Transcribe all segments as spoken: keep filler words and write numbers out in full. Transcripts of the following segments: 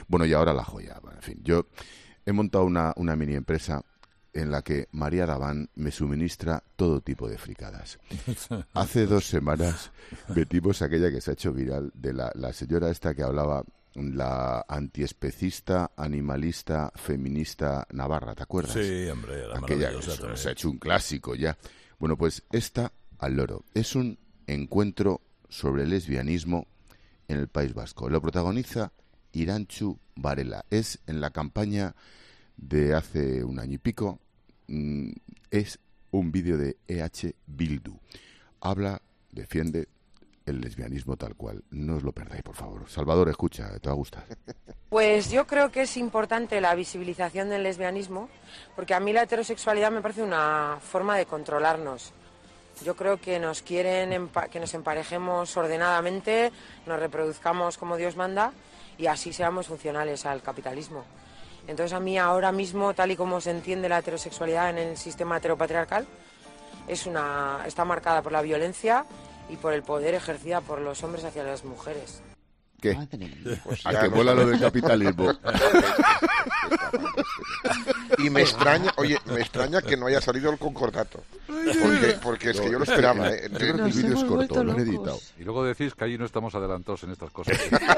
Bueno, y ahora la joya. En fin, yo he montado una, una mini empresa en la que María Daván me suministra todo tipo de fricadas. Hace dos semanas metimos aquella que se ha hecho viral de la, la señora esta que hablaba, la antiespecista, animalista, feminista navarra, ¿te acuerdas? Sí, hombre, era aquella que maravillosa también. se ha hecho un clásico ya. Bueno, pues esta al loro. Es un encuentro sobre lesbianismo en el País Vasco. Lo protagoniza Irantxu Varela. Es en la campaña de hace un año y pico. Mm, es un vídeo de E H Bildu. Habla, defiende el lesbianismo tal cual. No os lo perdáis, por favor. Salvador, escucha, te va a gustar. Pues yo creo que es importante la visibilización del lesbianismo, porque a mí la heterosexualidad me parece una forma de controlarnos. Yo creo que nos quieren que nos emparejemos ordenadamente, nos reproduzcamos como Dios manda y así seamos funcionales al capitalismo. Entonces a mí ahora mismo, tal y como se entiende la heterosexualidad en el sistema heteropatriarcal, es una, está marcada por la violencia y por el poder ejercida por los hombres hacia las mujeres. ¿Qué? Pues ¿A que mola lo del capitalismo? Y me extraña, oye, me extraña que no haya salido el concordato. Porque, porque es que yo lo esperaba, ¿eh? Yo creo que el vídeo es corto, lo he editado. Y luego decís que allí no estamos adelantados en estas cosas.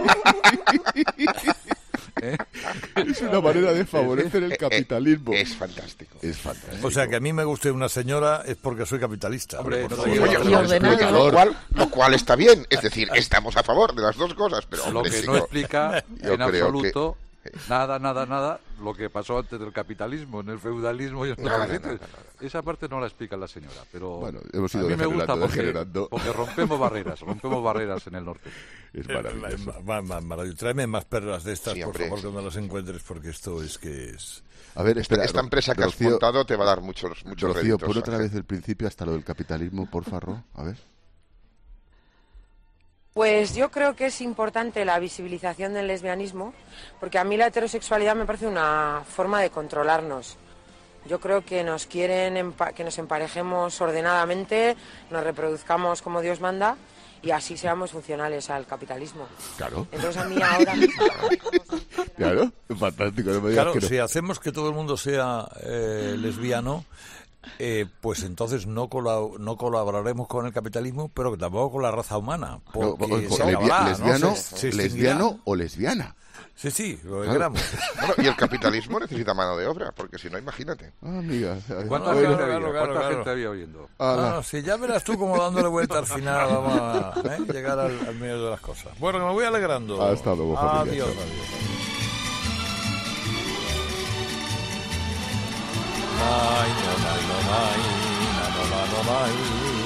¿Eh? Es una manera de favorecer el capitalismo. Es fantástico. Es fantástico. O sea, que a mí me guste una señora es porque soy capitalista. Hombre, por no favor. te Oye, digo, no, explica, lo cual, lo cual está bien. Es decir, estamos a favor de las dos cosas. Pero, lo hombre, que chico, no explica yo en creo absoluto nada, nada, nada lo que pasó antes del capitalismo, en el feudalismo y en Nada, otros sitios. nada, nada. Esa parte no la explica la señora, pero Bueno, hemos ido a mí me gusta degenerando, porque, degenerando. porque rompemos barreras, rompemos barreras en el norte. Es Eh, maravilloso. ma- ma- maravilloso. Tráeme más perlas de estas, Sí, por hombre. favor, cuando las encuentres, porque esto es que es... A ver, espera. esta empresa que has Rocío, montado te va a dar muchos, muchos Rocío, réditos. pon otra vez del principio hasta lo del capitalismo, por favor. A ver. Pues yo creo que es importante la visibilización del lesbianismo, porque a mí la heterosexualidad me parece una forma de controlarnos. Yo creo que nos quieren que nos emparejemos ordenadamente, nos reproduzcamos como Dios manda y así seamos funcionales al capitalismo. Claro. Entonces a mí ahora mismo... Claro, fantástico. No me digas Claro, que no. si hacemos que todo el mundo sea eh, lesbiano, eh, pues entonces no, colab- no colaboraremos con el capitalismo, pero que tampoco con la raza humana. No, Porque o- se o- acabará, ¿no? lesbiano, Se- se extinguirá. lesbiano o lesbiana. Sí, sí, lo que Claro. queramos. Bueno, y el capitalismo necesita mano de obra, porque si no, imagínate. Ah, amiga. ¿Cuánta, Bueno, gente, claro, había? claro, ¿Cuánta claro. gente había oyendo? Ala. No, si ya verás tú como dándole vuelta al final vamos a ¿eh? llegar al, al medio de las cosas. Bueno, que me voy alegrando. Hasta luego, familia. Adiós, Chao. adiós. Ay, no, no, no, no, no, no, no, no, no.